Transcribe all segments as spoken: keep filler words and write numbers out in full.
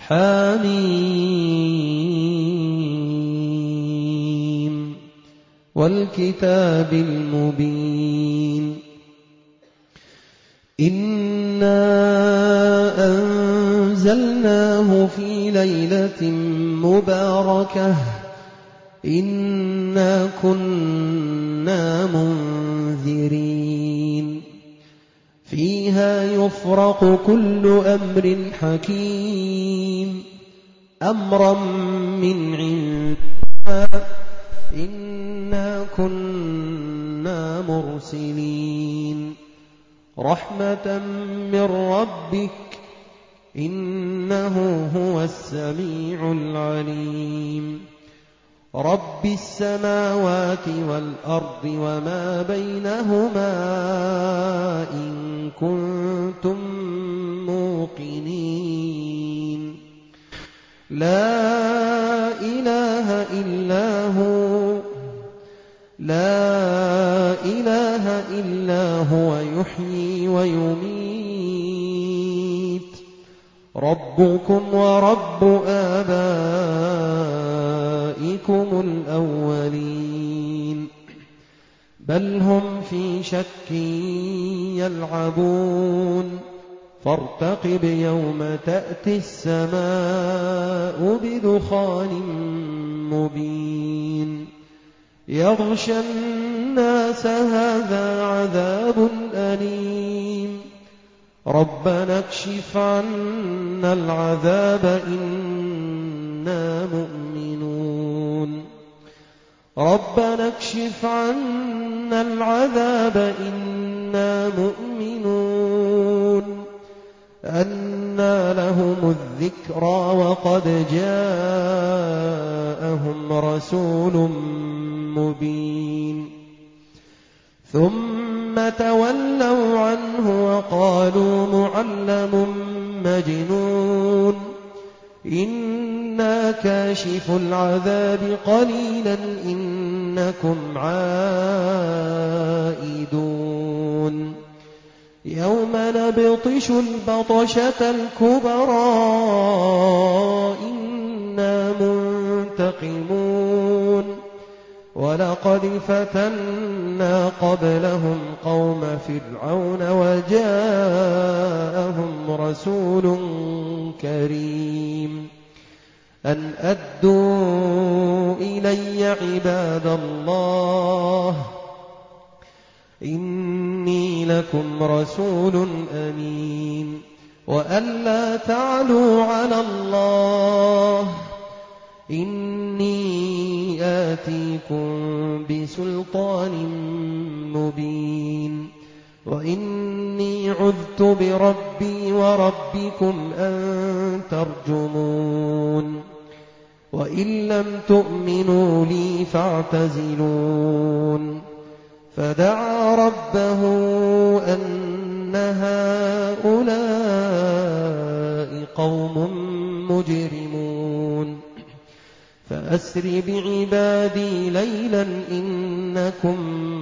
حم والكتاب المبين إنا أنزلناه في ليلة مباركة إنا كنا منذرين فيها يفرق كل أمر حكيم أمرا من عندنا إنا كنا مرسلين رحمة من ربك إنه هو السميع العليم رب السماوات والأرض وما بينهما إن كنتم موقنين لا إله إلا هو لا إله إلا هو يحيي ويميت ربكم ورب آبائكم الأولين بل هم في شك يلعبون فارتقب يوم تأتي السماء بدخان مبين يغشى الناس هذا عذاب أليم ربنا اكشف عنا العذاب إنا مؤمنون ربنا اكشف عنا العذاب إنا مؤمنون أنى لهم الذكرى وقد جاءهم رسول مبين ثم تولوا عنه وقالوا معلم مجنون إنا كاشف العذاب قليلا إنكم عائدون يوم نبطش البطشة الكبرى إنا منتقمون ولقد فتنا قبلهم قوم فرعون وجاءهم رسول كريم أن أدوا إلي عباد الله إني لكم رسول أمين وأن لا تعلوا على الله إني آتيكم بسلطان مبين وإني عذت بربي وربكم أن ترجمون وإن لم تؤمنوا لي فاعتزلون فدعا ربه أن هؤلاء قوم مجرمون فأسر بعبادي ليلا إنكم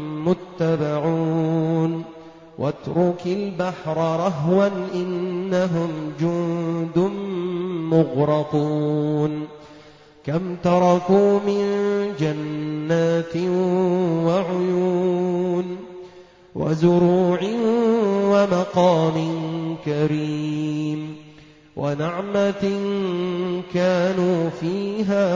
متبعون واترك البحر رهوا إنهم جند مغرقون كم تركوا من جنات وعيون وزروع ومقام كريم ونعمة كانوا فيها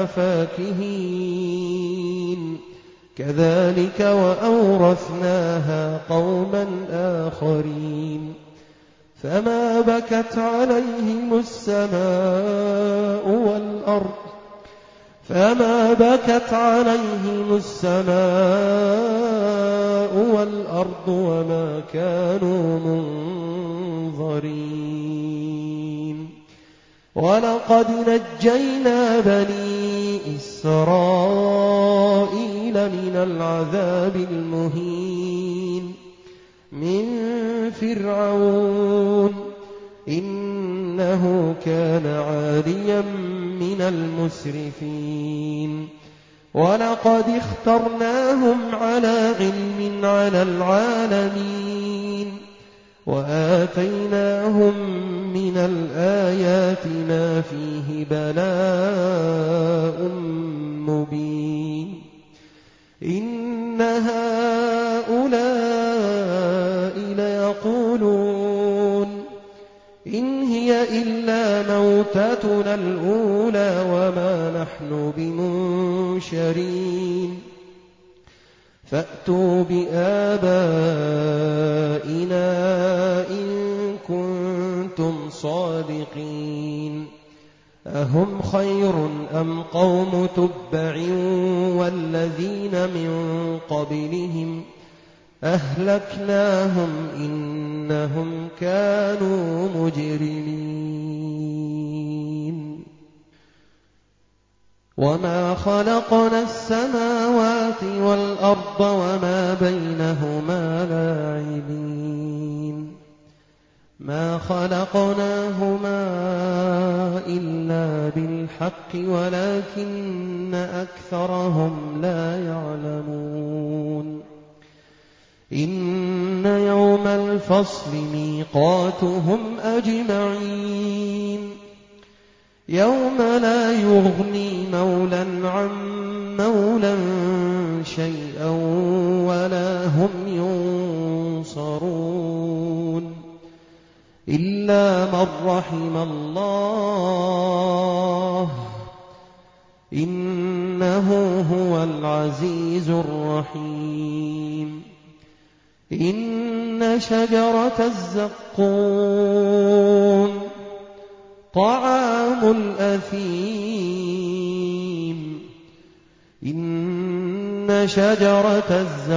فاكهين كذلك وأورثناها قوما آخرين فما بكت عليهم السماء والأرض فما بكت عليهم السماء والأرض وما كانوا منظرين ولقد نجينا بني إسرائيل من العذاب المهين من فرعون إنه كان عاليا من المسرفين ولقد اخترناهم على علم على العالمين وآتيناهم من الآيات ما فيه بلاء مبين إن هؤلاء ليقولون إن هي إلا موتتنا الأولى وما نحن بمنشرين فأتوا بآبائنا إن كنتم صادقين أهم خير أم قوم تبع والذين من قبلهم أهلكناهم إنهم كانوا مجرمين وما خلقنا السماوات والأرض وما بينهما لاعبين ما خلقناهما إلا بالحق ولكن أكثرهم لا يعلمون إن يوم الفصل ميقاتهم أجمعين يوم لا يغني مولا عن مولا شيئا ولا هم ينصرون إلا من رحم الله إنه هو العزيز الرحيم إن شجرة الزقوم طعام الأثيم إن شجرة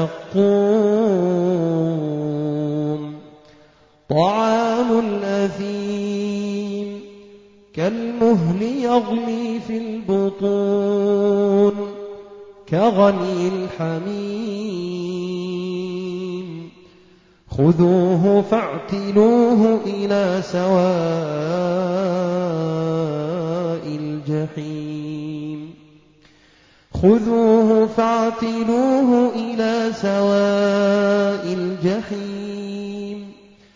الزقوم طعام الأثيم كالمهل يغلي في البطون كغلي الحميم خذوه فاعتلوه إلى سواء الجحيم خذوه فاعتلوه إلى سواء الجحيم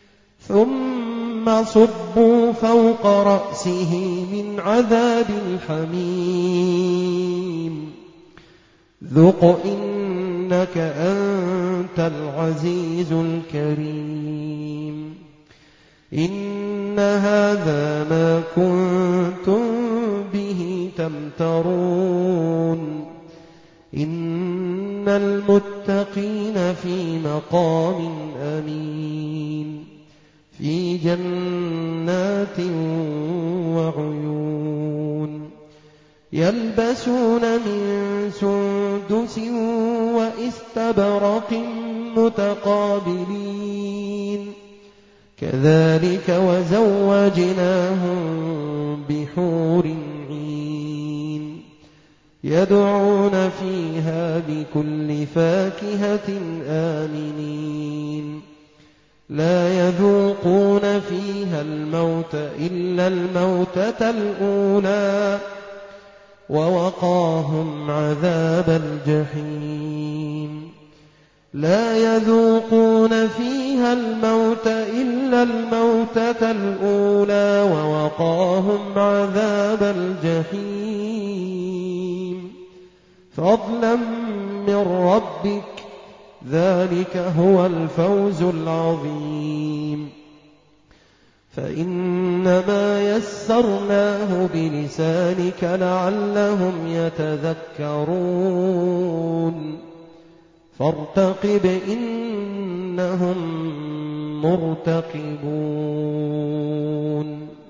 ثم صبوا فوق رأسه من عذاب الحميم ذق إنك أنت العزيز الكريم إن هذا ما كنتم به تمترون إن المتقين في مقام أمين في جنات وعيون يلبسون من سندس وإستبرق متقابلين كذلك وزوجناهم بحور عين يدعون فيها بكل فاكهة آمنين لا يذوقون فيها الموت إلا الموتة الأولى ووقاهم عذاب الجحيم لا يذوقون فيها الموت إلا الموتة الأولى ووقاهم عذاب الجحيم فضلا من ربك ذلك هو الفوز العظيم فإنما يسرناه بلسانك لعلهم يتذكرون فارتقب إنهم مرتقبون